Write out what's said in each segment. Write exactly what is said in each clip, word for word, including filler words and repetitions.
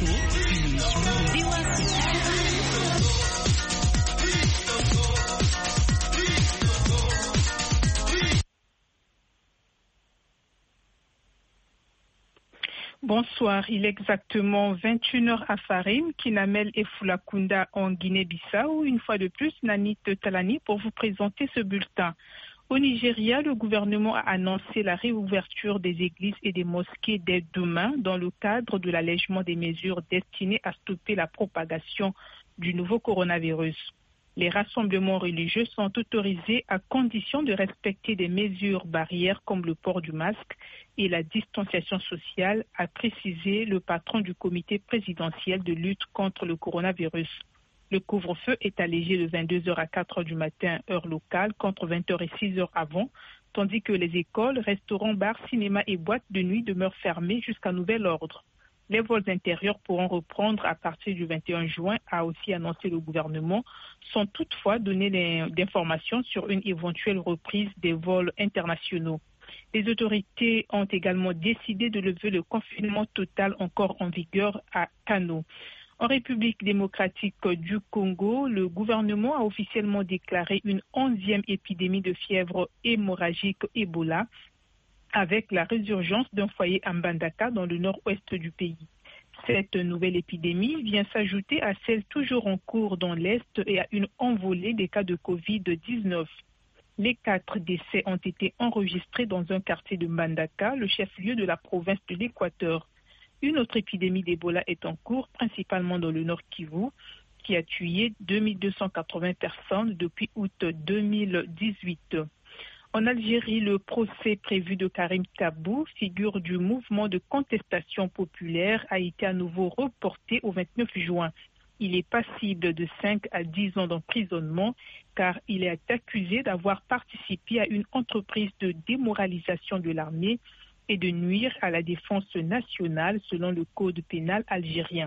Show, une émission de V O A C. Bonsoir, il est exactement vingt et une heures à Farim, Kinamel et Fulakunda en Guinée-Bissau. Une fois de plus, Nanit Talani pour vous présenter ce bulletin. Au Nigeria, le gouvernement a annoncé la réouverture des églises et des mosquées dès demain dans le cadre de l'allègement des mesures destinées à stopper la propagation du nouveau coronavirus. Les rassemblements religieux sont autorisés à condition de respecter des mesures barrières comme le port du masque et la distanciation sociale, a précisé le patron du comité présidentiel de lutte contre le coronavirus. Le couvre-feu est allégé de vingt-deux heures à quatre heures du matin, heure locale, contre vingt heures et six heures avant, tandis que les écoles, restaurants, bars, cinémas et boîtes de nuit demeurent fermés jusqu'à nouvel ordre. Les vols intérieurs pourront reprendre à partir du vingt et un juin, a aussi annoncé le gouvernement, sans toutefois donner d'informations sur une éventuelle reprise des vols internationaux. Les autorités ont également décidé de lever le confinement total encore en vigueur à Kano. En République démocratique du Congo, le gouvernement a officiellement déclaré une onzième épidémie de fièvre hémorragique Ebola, avec la résurgence d'un foyer à Mbandaka dans le nord-ouest du pays. Cette nouvelle épidémie vient s'ajouter à celle toujours en cours dans l'Est et à une envolée des cas de covid dix-neuf. Les quatre décès ont été enregistrés dans un quartier de Mbandaka, le chef-lieu de la province de l'Équateur. Une autre épidémie d'Ebola est en cours, principalement dans le Nord Kivu, qui a tué deux mille deux cent quatre-vingts personnes depuis août deux mille dix-huit. En Algérie, le procès prévu de Karim Tabou, figure du mouvement de contestation populaire, a été à nouveau reporté au vingt-neuf juin. Il est passible de cinq à dix ans d'emprisonnement car il est accusé d'avoir participé à une entreprise de démoralisation de l'armée et de nuire à la défense nationale selon le code pénal algérien.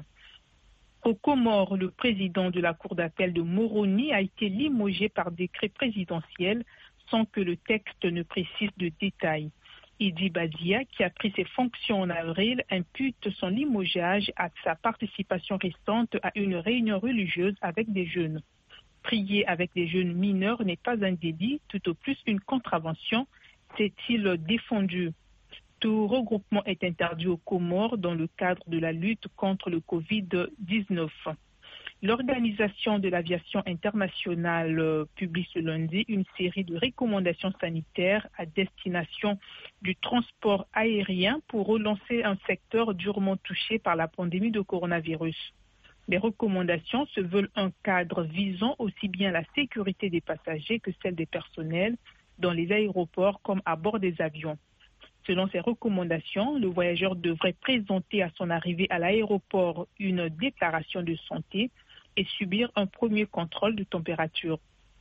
Aux Comores, le président de la Cour d'appel de Moroni a été limogé par décret présidentiel sans que le texte ne précise de détails. Idi Badia, qui a pris ses fonctions en avril, impute son limogeage à sa participation récente à une réunion religieuse avec des jeunes. Prier avec des jeunes mineurs n'est pas un délit, tout au plus une contravention, s'est-il défendu. Tout regroupement est interdit aux Comores dans le cadre de la lutte contre le covid dix-neuf. L'Organisation de l'aviation internationale publie ce lundi une série de recommandations sanitaires à destination du transport aérien pour relancer un secteur durement touché par la pandémie de coronavirus. Les recommandations se veulent un cadre visant aussi bien la sécurité des passagers que celle des personnels dans les aéroports comme à bord des avions. Selon ces recommandations, le voyageur devrait présenter à son arrivée à l'aéroport une déclaration de santé et subir un premier contrôle de température.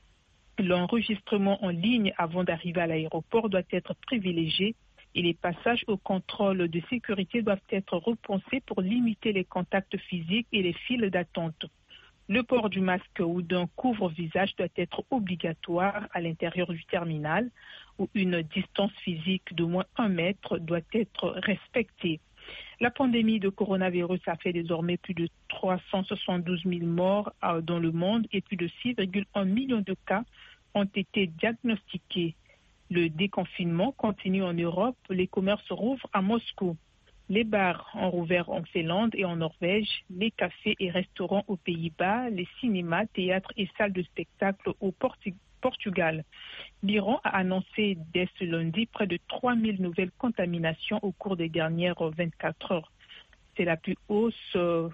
L'enregistrement en ligne avant d'arriver à l'aéroport doit être privilégié et les passages au contrôle de sécurité doivent être repensés pour limiter les contacts physiques et les files d'attente. Le port du masque ou d'un couvre-visage doit être obligatoire à l'intérieur du terminal où une distance physique d'au moins un mètre doit être respectée. La pandémie de coronavirus a fait désormais plus de trois cent soixante-douze mille morts dans le monde et plus de six virgule un millions de cas ont été diagnostiqués. Le déconfinement continue en Europe, les commerces rouvrent à Moscou. Les bars ont rouvert en Finlande et en Norvège, les cafés et restaurants aux Pays-Bas, les cinémas, théâtres et salles de spectacle au Portu- Portugal. L'Iran a annoncé dès ce lundi près de trois mille nouvelles contaminations au cours des dernières vingt-quatre heures. C'est la plus hausse euh,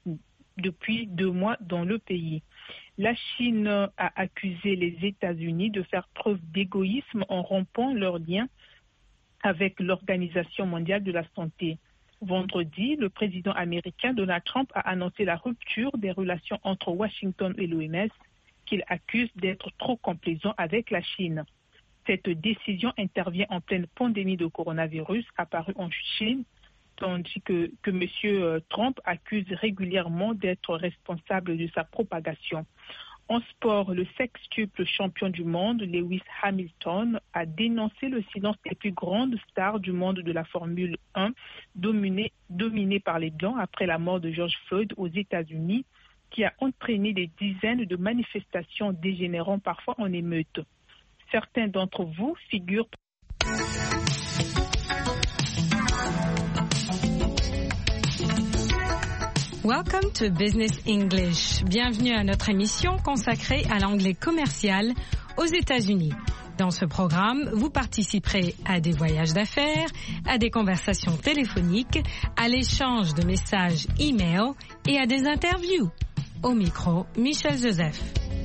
depuis deux mois dans le pays. La Chine a accusé les États-Unis de faire preuve d'égoïsme en rompant leurs liens avec l'Organisation mondiale de la santé. Vendredi, le président américain Donald Trump a annoncé la rupture des relations entre Washington et l'O M S, qu'il accuse d'être trop complaisant avec la Chine. Cette décision intervient en pleine pandémie de coronavirus apparue en Chine, tandis que, que M. Trump accuse régulièrement d'être responsable de sa propagation. En sport, le sextuple champion du monde, Lewis Hamilton, a dénoncé le silence des plus grandes stars du monde de la Formule un, dominé, dominé par les Blancs après la mort de George Floyd aux États-Unis, qui a entraîné des dizaines de manifestations dégénérant parfois en émeute. Certains d'entre vous figurent... Welcome to Business English. Bienvenue à notre émission consacrée à l'anglais commercial aux États-Unis. Dans ce programme, vous participerez à des voyages d'affaires, à des conversations téléphoniques, à l'échange de messages e-mail et à des interviews. Au micro, Michel Joseph.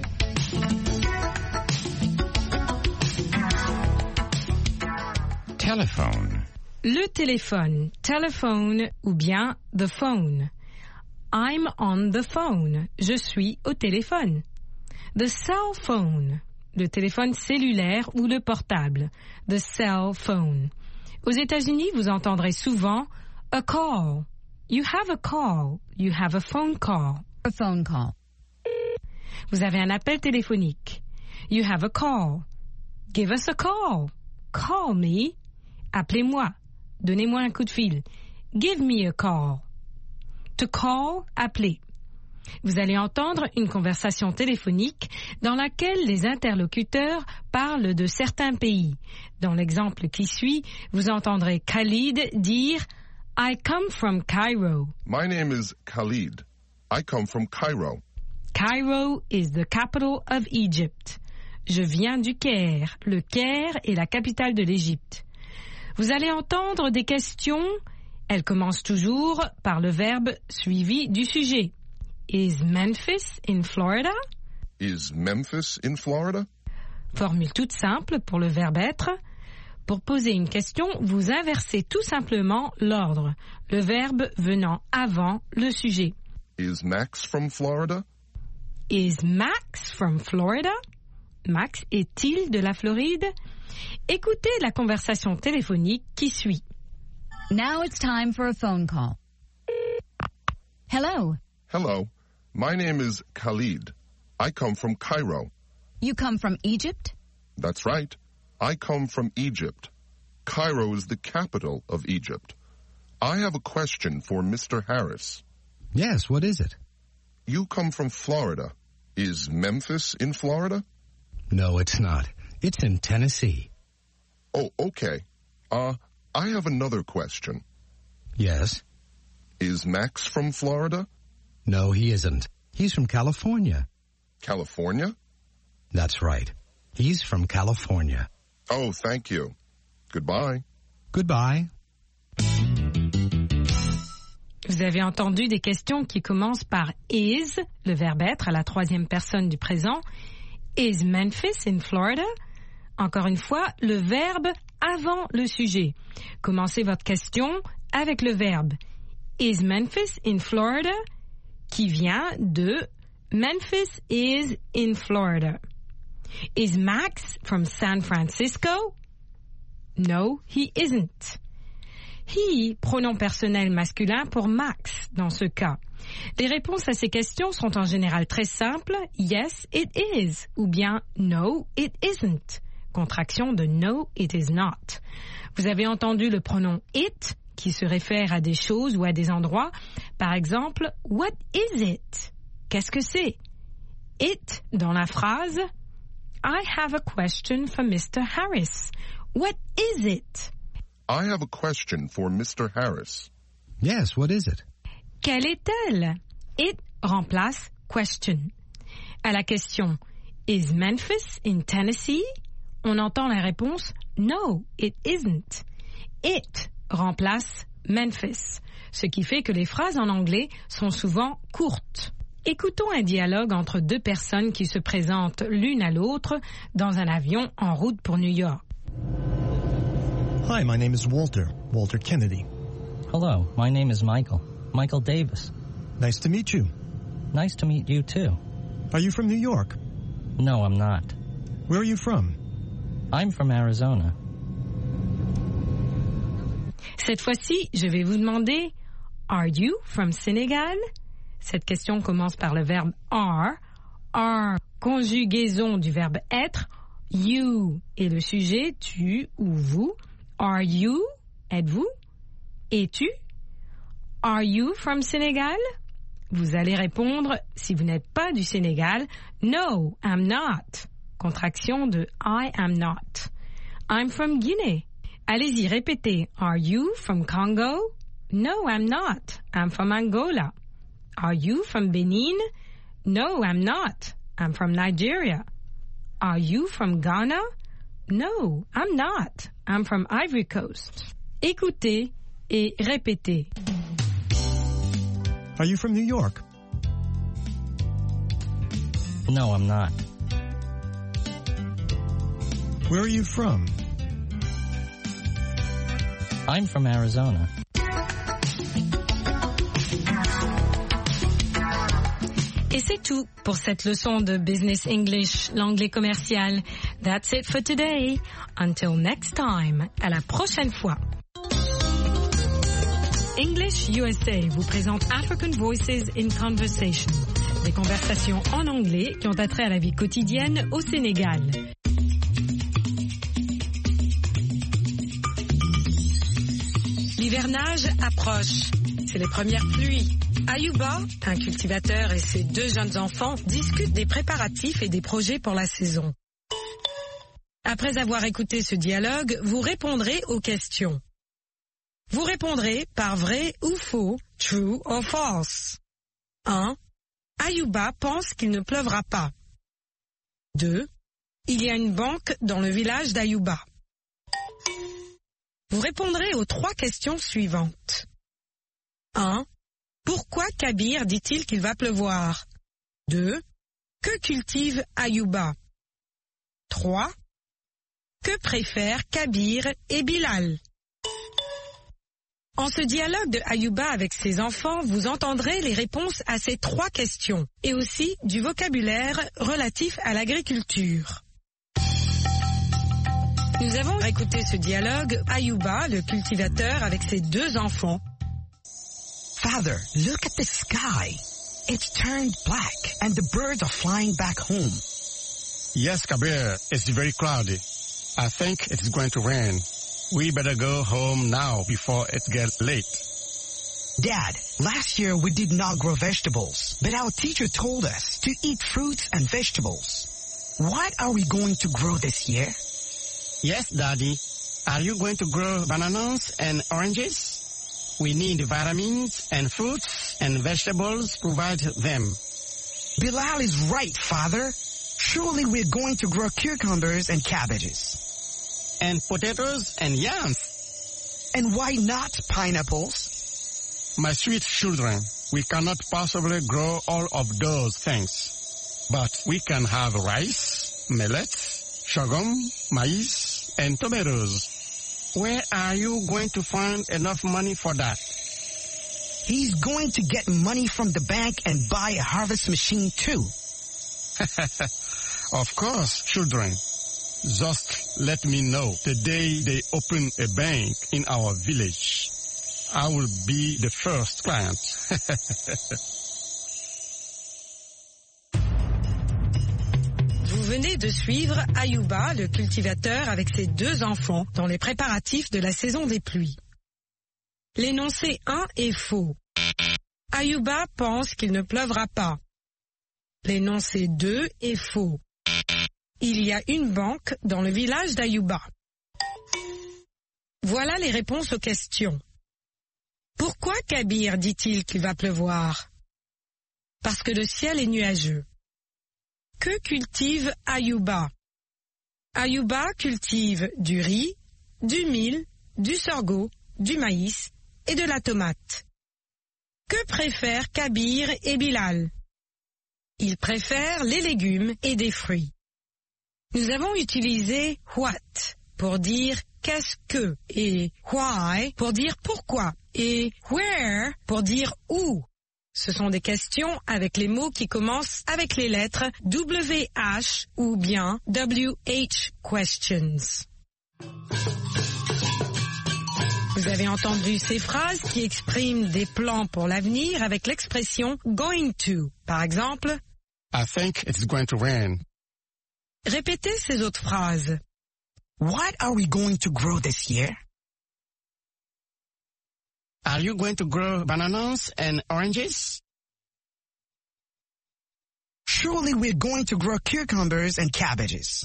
Telephone. Le téléphone, telephone ou bien the phone. I'm on the phone. Je suis au téléphone. The cell phone. Le téléphone cellulaire ou le portable. The cell phone. Aux États-Unis, vous entendrez souvent a call. You have a call. You have a phone call. A phone call. Vous avez un appel téléphonique. You have a call. Give us a call. Call me. Appelez-moi. Donnez-moi un coup de fil. Give me a call. To call, appeler. Vous allez entendre une conversation téléphonique dans laquelle les interlocuteurs parlent de certains pays. Dans l'exemple qui suit, vous entendrez Khalid dire « I come from Cairo ». My name is Khalid. I come from Cairo. Cairo is the capital of Egypt. Je viens du Caire. Le Caire est la capitale de l'Égypte. Vous allez entendre des questions. Elles commencent toujours par le verbe suivi du sujet. Is Memphis in Florida? Is Memphis in Florida? Formule toute simple pour le verbe être. Pour poser une question, vous inversez tout simplement l'ordre, le verbe venant avant le sujet. Is Max from Florida? Is Max from Florida? Max est-il de la Floride? Écoutez la conversation téléphonique qui suit. Now it's time for a phone call. Hello. Hello. My name is Khalid. I come from Cairo. You come from Egypt? That's right. I come from Egypt. Cairo is the capital of Egypt. I have a question for Mister Harris. Yes, what is it? You come from Florida. Is Memphis in Florida? No, it's not. It's in Tennessee. Oh, okay. Uh, I have another question. Yes? Is Max from Florida? No, he isn't. He's from California. California? That's right. He's from California. Oh, thank you. Goodbye. Goodbye. Vous avez entendu des questions qui commencent par is, le verbe être à la troisième personne du présent. Is Memphis in Florida? Encore une fois, le verbe avant le sujet. Commencez votre question avec le verbe Is Memphis in Florida? Qui vient de Memphis is in Florida. Is Max from San Francisco? No, he isn't. He, pronom personnel masculin pour Max dans ce cas. Les réponses à ces questions sont en général très simples. Yes, it is. Ou bien no, it isn't. Contraction de no, it is not. Vous avez entendu le pronom it qui se réfère à des choses ou à des endroits. Par exemple, what is it? Qu'est-ce que c'est? It dans la phrase I have a question for Mister Harris. What is it? I have a question for Mister Harris. Yes, what is it? Quelle est-elle? It remplace question. À la question Is Memphis in Tennessee? On entend la réponse No, it isn't. It remplace Memphis, ce qui fait que les phrases en anglais sont souvent courtes. Écoutons un dialogue entre deux personnes qui se présentent l'une à l'autre dans un avion en route pour New York. Hi, my name is Walter, Walter Kennedy. Hello, my name is Michael, Michael Davis. Nice to meet you. Nice to meet you too. Are you from New York? No, I'm not. Where are you from? I'm from Arizona. Cette fois-ci, je vais vous demander Are you from Senegal? Cette question commence par le verbe are. are, conjugaison du verbe être. You est le sujet, tu ou vous. Are you, êtes-vous? Es-tu? Are you from Senegal? Vous allez répondre, si vous n'êtes pas du Sénégal, No, I'm not. Contraction de I am not. I'm from Guinea. Allez-y, répétez. Are you from Congo? No, I'm not. I'm from Angola. Are you from Benin? No, I'm not. I'm from Nigeria. Are you from Ghana? No, I'm not. I'm from Ivory Coast. Écoutez et répétez. Are you from New York? No, I'm not. Where are you from? I'm from Arizona. Et c'est tout pour cette leçon de Business English, l'anglais commercial. That's it for today. Until next time. À la prochaine fois. English U S A vous présente African Voices in Conversation. Des conversations en anglais qui ont attrait à la vie quotidienne au Sénégal. L'hivernage approche. C'est les premières pluies. Ayuba, un cultivateur et ses deux jeunes enfants discutent des préparatifs et des projets pour la saison. Après avoir écouté ce dialogue, vous répondrez aux questions. Vous répondrez par vrai ou faux, true or false. un. Ayuba pense qu'il ne pleuvra pas. deux. Il y a une banque dans le village d'Ayuba. Vous répondrez aux trois questions suivantes. un. Pourquoi Kabir dit-il qu'il va pleuvoir? deux. Que cultive Ayuba? trois. Que préfèrent Kabir et Bilal? En ce dialogue de Ayuba avec ses enfants, vous entendrez les réponses à ces trois questions et aussi du vocabulaire relatif à l'agriculture. Nous avons écouté ce dialogue, Ayuba, le cultivateur, avec ses deux enfants. Father, look at the sky. It's turned black and the birds are flying back home. Yes, Kabir, it's very cloudy. I think it's going to rain. We better go home now before it gets late. Dad, last year we did not grow vegetables, but our teacher told us to eat fruits and vegetables. What are we going to grow this year? Yes, Daddy. Are you going to grow bananas and oranges? We need vitamins and fruits and vegetables provide them. Bilal is right, Father. Surely we're going to grow cucumbers and cabbages. And potatoes and yams. And why not pineapples? My sweet children, we cannot possibly grow all of those things. But we can have rice, millet, sorghum, maize, and tomatoes. Where are you going to find enough money for that? He's going to get money from the bank and buy a harvest machine too. Of course, children. Just let me know the day they open a bank in our village. I will be the first client. Vous venez de suivre Ayuba, le cultivateur, avec ses deux enfants dans les préparatifs de la saison des pluies. L'énoncé un est faux. Ayuba pense qu'il ne pleuvra pas. L'énoncé deux est faux. Il y a une banque dans le village d'Ayuba. Voilà les réponses aux questions. Pourquoi Kabir dit-il qu'il va pleuvoir? Parce que le ciel est nuageux. Que cultive Ayuba? Ayuba cultive du riz, du mil, du sorgho, du maïs et de la tomate. Que préfèrent Kabir et Bilal? Ils préfèrent les légumes et des fruits. Nous avons utilisé what pour dire qu'est-ce que et why pour dire pourquoi et where pour dire où. Ce sont des questions avec les mots qui commencent avec les lettres W H ou bien W H questions. Vous avez entendu ces phrases qui expriment des plans pour l'avenir avec l'expression going to. Par exemple, I think it's going to rain. Répétez ces autres phrases. What are we going to grow this year? Are you going to grow bananas and oranges? Surely we're going to grow cucumbers and cabbages.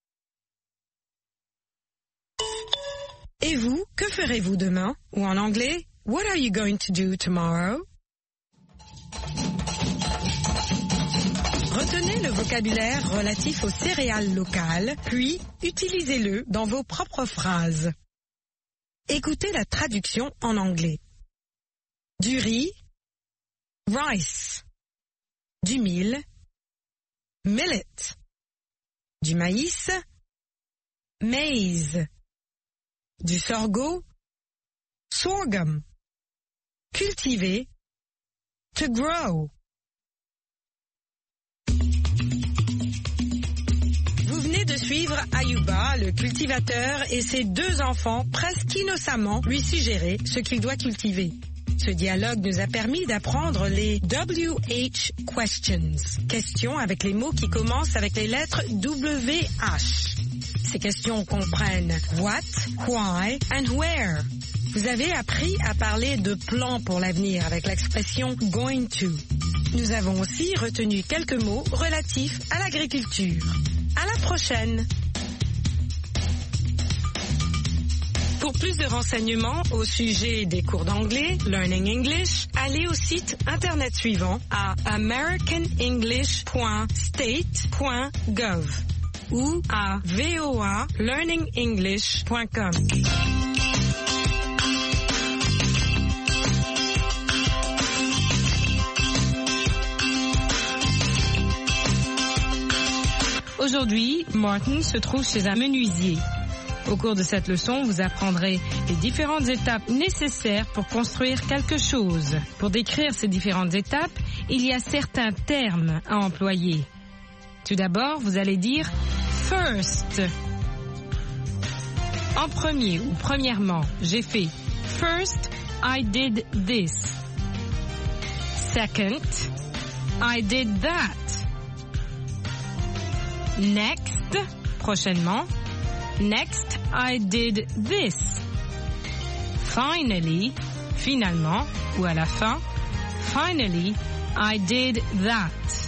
Et vous, que ferez-vous demain? Ou en anglais, what are you going to do tomorrow? Retenez le vocabulaire relatif aux céréales locales, puis utilisez-le dans vos propres phrases. Écoutez la traduction en anglais. Du riz, rice. Du mil, millet. Du maïs, maize. Du sorgho, sorghum. Cultiver, to grow. Vous venez de suivre Ayuba, le cultivateur, et ses deux enfants presque innocemment lui suggérer ce qu'il doit cultiver. Ce dialogue nous a permis d'apprendre les W H questions, questions avec les mots qui commencent avec les lettres W H. Ces questions comprennent what, why and where. Vous avez appris à parler de plans pour l'avenir avec l'expression going to. Nous avons aussi retenu quelques mots relatifs à l'agriculture. À la prochaine! Pour plus de renseignements au sujet des cours d'anglais, Learning English, allez au site internet suivant à american english point state point gov ou à v o a learning english point com. Aujourd'hui, Martin se trouve chez un menuisier. Au cours de cette leçon, vous apprendrez les différentes étapes nécessaires pour construire quelque chose. Pour décrire ces différentes étapes, il y a certains termes à employer. Tout d'abord, vous allez dire first. En premier ou premièrement, j'ai fait first, I did this. Second, I did that. Next, prochainement. Next, I did this. Finally, finalement, ou à la fin. Finally, I did that.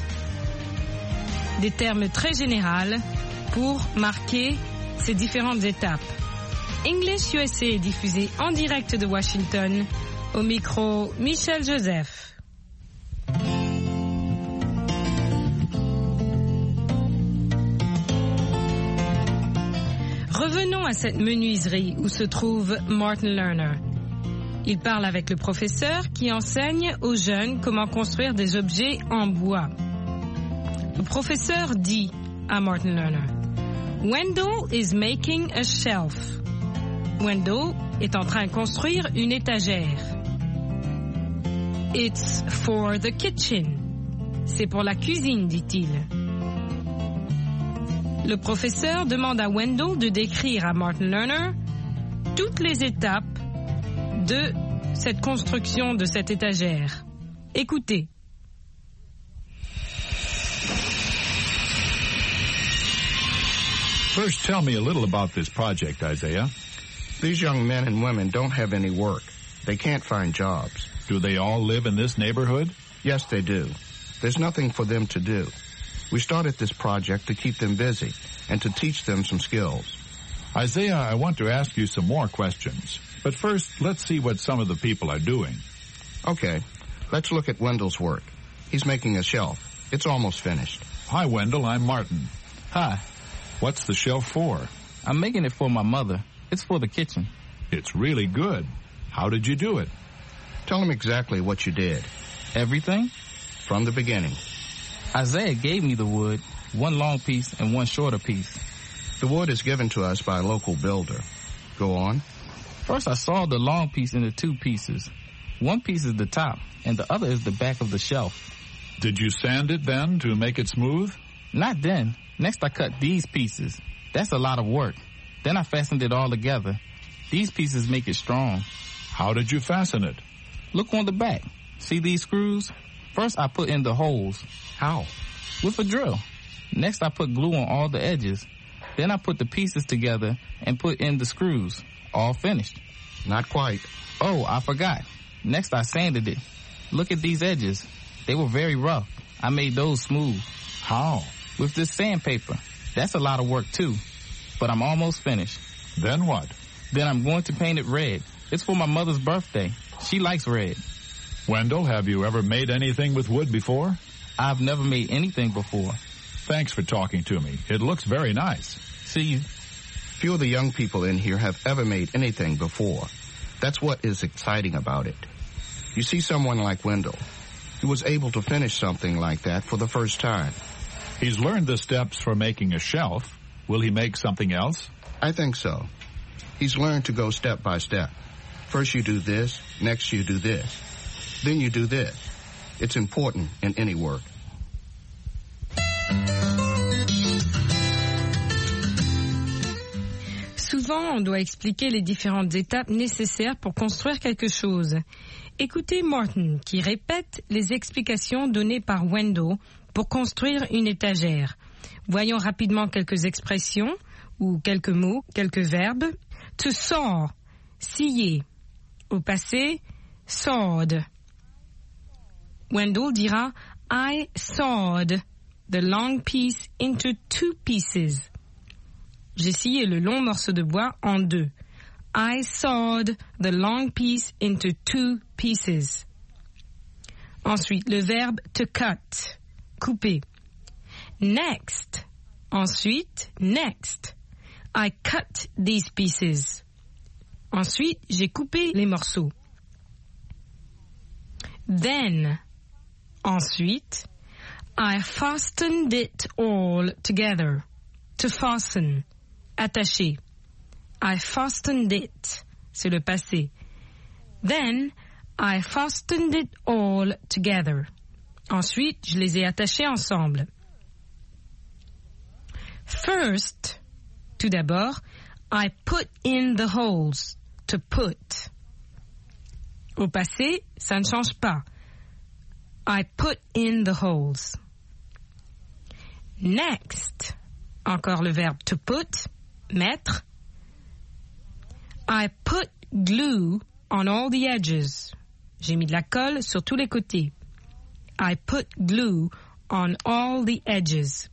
Des termes très généraux pour marquer ces différentes étapes. English U S A est diffusé en direct de Washington. Au micro, Michel Joseph. Revenons à cette menuiserie où se trouve Martin Lerner. Il parle avec le professeur qui enseigne aux jeunes comment construire des objets en bois. Le professeur dit à Martin Lerner, Wendell is making a shelf. Wendell est en train de construire une étagère. It's for the kitchen. C'est pour la cuisine, dit-il. Le professeur demande à Wendell de décrire à Martin Lerner toutes les étapes de cette construction de cette étagère. Écoutez. First, tell me a little about this project, Isaiah. These young men and women don't have any work. They can't find jobs. Do they all live in this neighborhood? Yes, they do. There's nothing for them to do. We started this project to keep them busy and to teach them some skills. Isaiah, I want to ask you some more questions. But first, let's see what some of the people are doing. Okay, let's look at Wendell's work. He's making a shelf. It's almost finished. Hi, Wendell. I'm Martin. Hi. What's the shelf for? I'm making it for my mother. It's for the kitchen. It's really good. How did you do it? Tell him exactly what you did. Everything? From the beginning. Isaiah gave me the wood, one long piece and one shorter piece. The wood is given to us by a local builder. Go on. First, I sawed the long piece into two pieces. One piece is the top, and the other is the back of the shelf. Did you sand it then to make it smooth? Not then. Next, I cut these pieces. That's a lot of work. Then I fastened it all together. These pieces make it strong. How did you fasten it? Look on the back. See these screws? First, I put in the holes. How? With a drill. Next, I put glue on all the edges. Then I put the pieces together and put in the screws. All finished. Not quite. Oh, I forgot. Next, I sanded it. Look at these edges. They were very rough. I made those smooth. How? With this sandpaper. That's a lot of work, too. But I'm almost finished. Then what? Then I'm going to paint it red. It's for my mother's birthday. She likes red. Wendell, have you ever made anything with wood before? I've never made anything before. Thanks for talking to me. It looks very nice. See you. Few of the young people in here have ever made anything before. That's what is exciting about it. You see someone like Wendell, who was able to finish something like that for the first time. He's learned the steps for making a shelf. Will he make something else? I think so. He's learned to go step by step. First you do this, next you do this. Then you do this. It's important in any work. Souvent, on doit expliquer les différentes étapes nécessaires pour construire quelque chose. Écoutez Martin qui répète les explications données par Wendell pour construire une étagère. Voyons rapidement quelques expressions ou quelques mots, quelques verbes. To saw, scier. Au passé, sawed. Wendell dira I sawed the long piece into two pieces. J'ai scié le long morceau de bois en deux. I sawed the long piece into two pieces. Ensuite, le verbe to cut, couper. Next. Ensuite, next. I cut these pieces. Ensuite, j'ai coupé les morceaux. Then. Ensuite, I fastened it all together. To fasten. Attaché. I fastened it. C'est le passé. Then, I fastened it all together. Ensuite, je les ai attachés ensemble. First, tout d'abord, I put in the holes. To put. Au passé, ça ne change pas. I put in the holes. Next, encore le verbe to put, mettre. I put glue on all the edges. J'ai mis de la colle sur tous les côtés. I put glue on all the edges.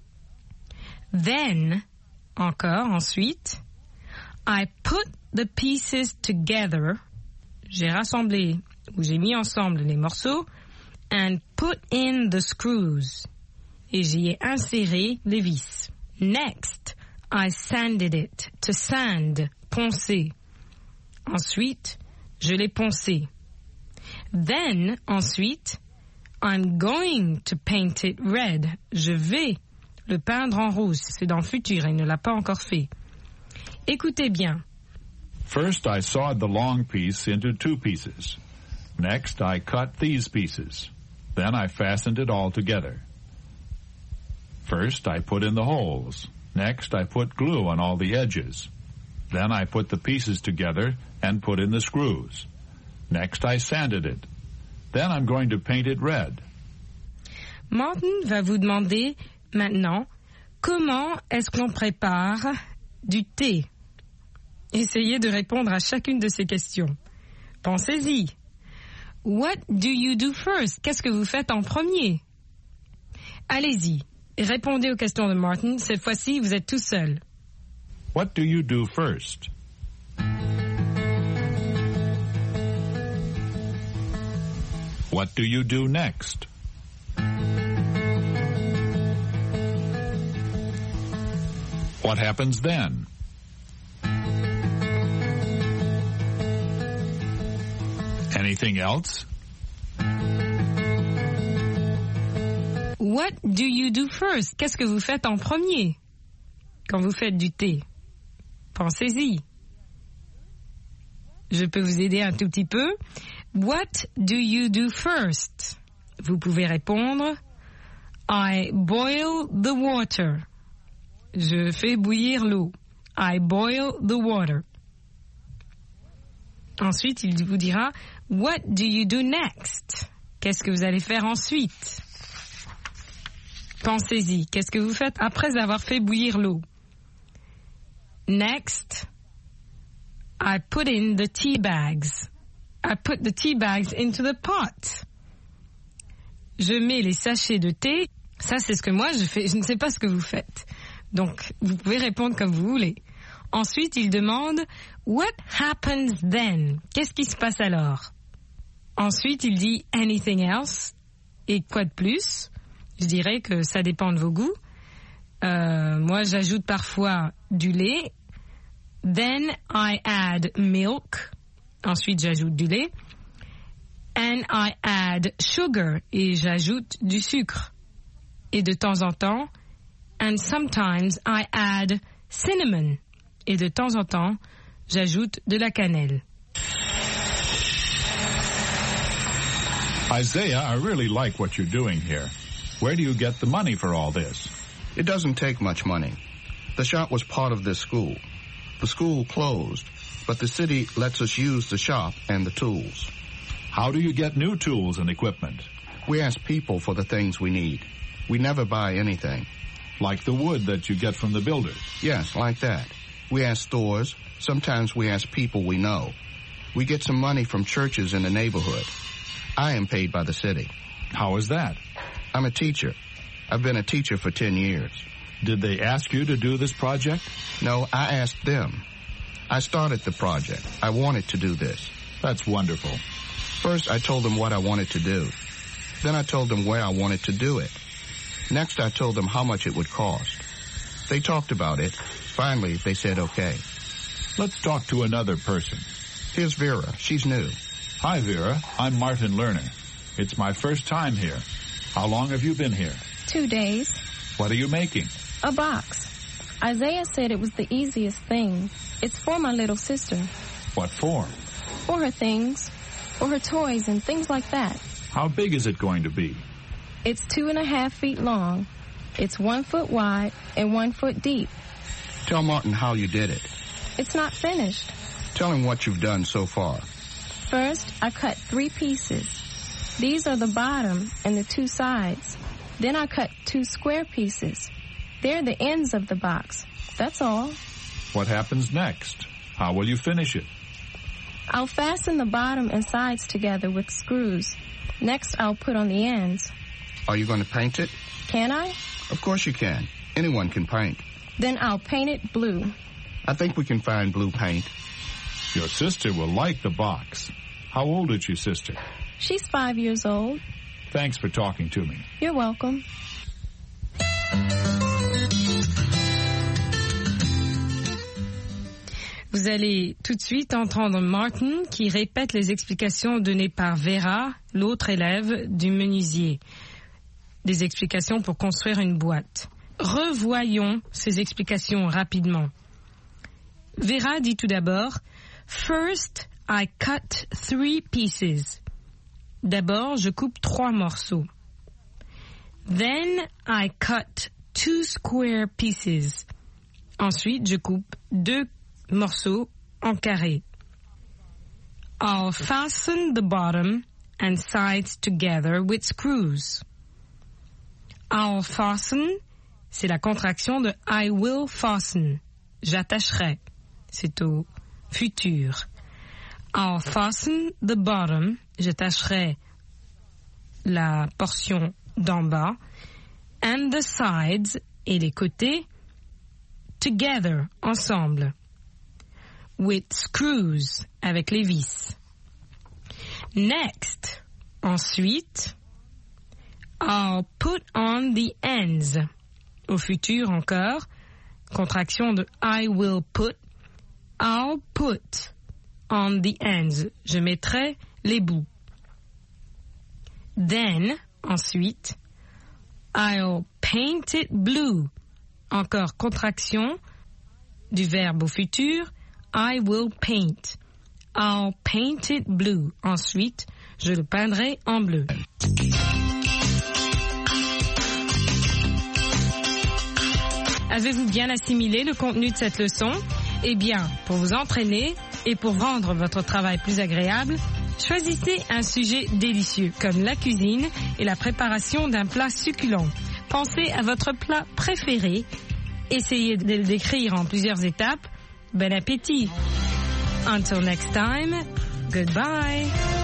Then, encore ensuite, I put the pieces together. J'ai rassemblé ou j'ai mis ensemble les morceaux and put in the screws. Et j'y ai inséré les vis. Next, I sanded it. To sand, poncer. Ensuite, je l'ai poncé. Then, ensuite, I'm going to paint it red. Je vais le peindre en rouge. C'est dans le futur, il ne l'a pas encore fait. Écoutez bien. First, I sawed the long piece into two pieces. Next, I cut these pieces. Then I fastened it all together. First, I put in the holes. Next, I put glue on all the edges. Then I put the pieces together and put in the screws. Next, I sanded it. Then I'm going to paint it red. Martin va vous demander maintenant comment est-ce qu'on prépare du thé. Essayez de répondre à chacune de ces questions. Pensez-y. What do you do first? Qu'est-ce que vous faites en premier? Allez-y. Répondez aux questions de Martin. Cette fois-ci, vous êtes tout seul. What do you do first? What do you do next? What happens then? Anything else? What do you do first? Qu'est-ce que vous faites en premier quand vous faites du thé? Pensez-y. Je peux vous aider un tout petit peu. What do you do first? Vous pouvez répondre I boil the water. Je fais bouillir l'eau. I boil the water. Ensuite, il vous dira What do you do next? Qu'est-ce que vous allez faire ensuite? Pensez-y. Qu'est-ce que vous faites après avoir fait bouillir l'eau? Next, I put in the tea bags. I put the tea bags into the pot. Je mets les sachets de thé. Ça, c'est ce que moi je fais. Je ne sais pas ce que vous faites. Donc, vous pouvez répondre comme vous voulez. Ensuite, il demande « What happens then ?» Qu'est-ce qui se passe alors? Ensuite, il dit « Anything else ?» Et quoi de plus? Je dirais que ça dépend de vos goûts. Euh, moi, j'ajoute parfois du lait. Then I add milk. Ensuite, j'ajoute du lait. And I add sugar. Et j'ajoute du sucre. Et de temps en temps, and sometimes I add cinnamon. Et de temps en temps, j'ajoute de la cannelle. Isaiah, I really like what you're doing here. Where do you get the money for all this? It doesn't take much money. The shop was part of this school. The school closed, but the city lets us use the shop and the tools. How do you get new tools and equipment? We ask people for the things we need. We never buy anything. Like the wood that you get from the builders? Yes, like that. We ask stores. Sometimes we ask people we know. We get some money from churches in the neighborhood. I am paid by the city. How is that? I'm a teacher. I've been a teacher for ten years. Did they ask you to do this project? No, I asked them. I started the project. I wanted to do this. That's wonderful. First, I told them what I wanted to do. Then I told them where I wanted to do it. Next, I told them how much it would cost. They talked about it. Finally, they said okay. Let's talk to another person. Here's Vera. She's new. Hi, Vera. I'm Martin Lerner. It's my first time here. How long have you been here? Two days. What are you making? A box. Isaiah said it was the easiest thing. It's for my little sister. What for? For her things. For her toys and things like that. How big is it going to be? It's two and a half feet long. It's one foot wide and one foot deep. Tell Martin how you did it. It's not finished. Tell him what you've done so far. First, I cut three pieces. These are the bottom and the two sides. Then I cut two square pieces. They're the ends of the box. That's all. What happens next? How will you finish it? I'll fasten the bottom and sides together with screws. Next, I'll put on the ends. Are you going to paint it? Can I? Of course you can. Anyone can paint. Then I'll paint it blue. I think we can find blue paint. Your sister will like the box. How old is your sister? She's five years old. Thanks for talking to me. You're welcome. Vous allez tout de suite entendre Martin qui répète les explications données par Vera, l'autre élève du menuisier. Des explications pour construire une boîte. Revoyons ces explications rapidement. Vera dit tout d'abord « First, I cut three pieces ». D'abord, je coupe trois morceaux. Then, I cut two square pieces. Ensuite, je coupe deux morceaux en carré. I'll fasten the bottom and sides together with screws. I'll fasten, c'est la contraction de I will fasten. J'attacherai. C'est au futur. I'll fasten the bottom. J'attacherai la portion d'en bas. And the sides, et les côtés, together, ensemble. With screws, avec les vis. Next, ensuite, I'll put on the ends. Au futur encore, contraction de I will put. I'll put on the ends. Je mettrai les bouts. Then, ensuite, I'll paint it blue. Encore contraction du verbe au futur. I will paint. I'll paint it blue. Ensuite, je le peindrai en bleu. Avez-vous bien assimilé le contenu de cette leçon? Eh bien, pour vous entraîner et pour rendre votre travail plus agréable, choisissez un sujet délicieux comme la cuisine et la préparation d'un plat succulent. Pensez à votre plat préféré. Essayez de le décrire en plusieurs étapes. Bon appétit. Until next time, goodbye.